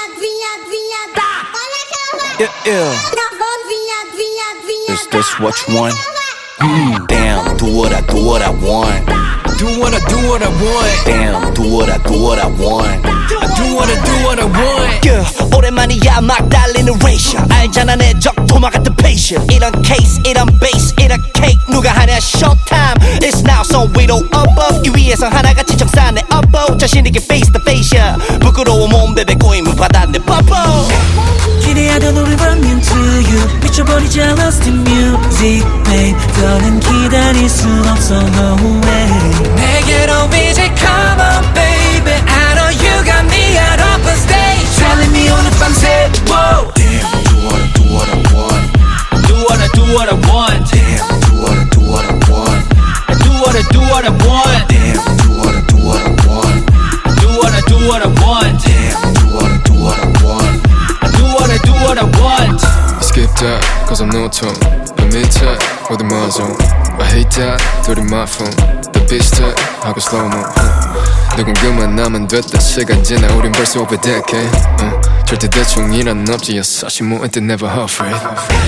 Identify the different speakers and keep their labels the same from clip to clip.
Speaker 1: Yeah. Is this what you want? Damn, do what I want.
Speaker 2: Do what I want.
Speaker 1: Damn, do what I want.
Speaker 2: Do what I want.
Speaker 1: Yeah, 오랜만이야 막 달리는 레이셔. 알잖아 내 적토마 같은 patient. 이런 case, 이런 base, 이런 cake. 누가 하냐 showtime. It's now so we don't up. 이 위에서 하나같이 정산해 up. 자신있게 face to face. 부끄러워 몸 베베 꼬임은 받았네 bubble.
Speaker 3: 기대하던 우리 running to you. 미쳐버리자 lost in music, babe. 더는 기다릴 순 없어, no way.
Speaker 2: 내게로 이제 come on baby. I know you got me out of a stage.
Speaker 3: Telling me 오늘 밤새 whoa.
Speaker 4: Damn, do what I want.
Speaker 2: Do what I want.
Speaker 4: Damn, do what I want.
Speaker 2: Do what I want.
Speaker 4: Damn, do what I want.
Speaker 2: Do what I want.
Speaker 4: Damn, do what I want.
Speaker 2: Do what I want.
Speaker 5: Skip that, cause I'm no tone. I made that with the muzzle. I hate that, dirty my phone. The bitch that, 하고 slow-mo. 누군 그만 나면 됐다. 시간 지나 우린 벌써 over decade. 절대 대충이란 없지. 사실 뭐 it never afraid.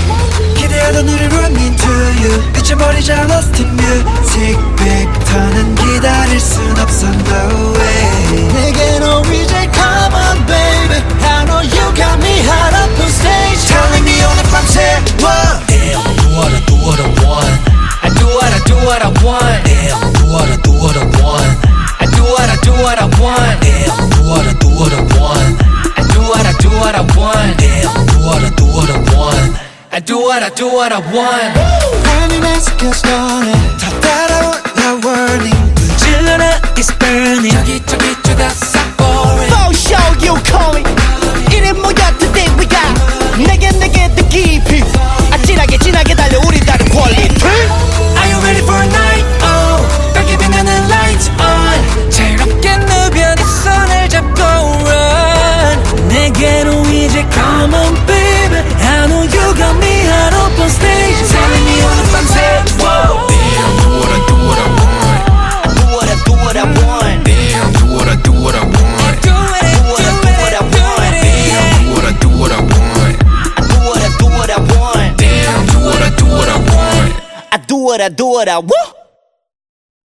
Speaker 3: 기대하던 우리 running to you. 미쳐버리자 lost in music, babe. 더는 기다릴 순 없어, no way. 내게로 이제 come on baby. I know you got me hot up on stage. Telling me 오늘 밤새 whoa.
Speaker 2: Damn, do what I want. I do what I want.
Speaker 3: Damn, do what I want.
Speaker 2: I do what I want.
Speaker 3: Damn, do what I want.
Speaker 2: I do what I want.
Speaker 3: Damn, do what I want.
Speaker 2: I do what I want.
Speaker 3: Burning as it gets started. 다 따라올라 warning. 불질러라 it's burning.
Speaker 2: 저기 쏟아서 boring.
Speaker 1: For sure you call me. 이래 뭐야 today we got. 내게 더 깊이. 진하게 달려 우리 다른 quality.
Speaker 2: Are you ready for a night? Oh, 밝게 빛나는 lights on.
Speaker 3: 자유롭게 누벼 네 손을 잡고 run. 내게로 이제 come on baby. I know you got me hot up on stage. Telling me 오늘 밤새 whoa.
Speaker 5: Damn, do what I want.
Speaker 1: Do what I want.
Speaker 5: Damn, do what I want.
Speaker 2: Do what I want.
Speaker 5: Damn, do what I want.
Speaker 1: Do what I want.
Speaker 5: Damn, do what I want.
Speaker 1: I do what I want.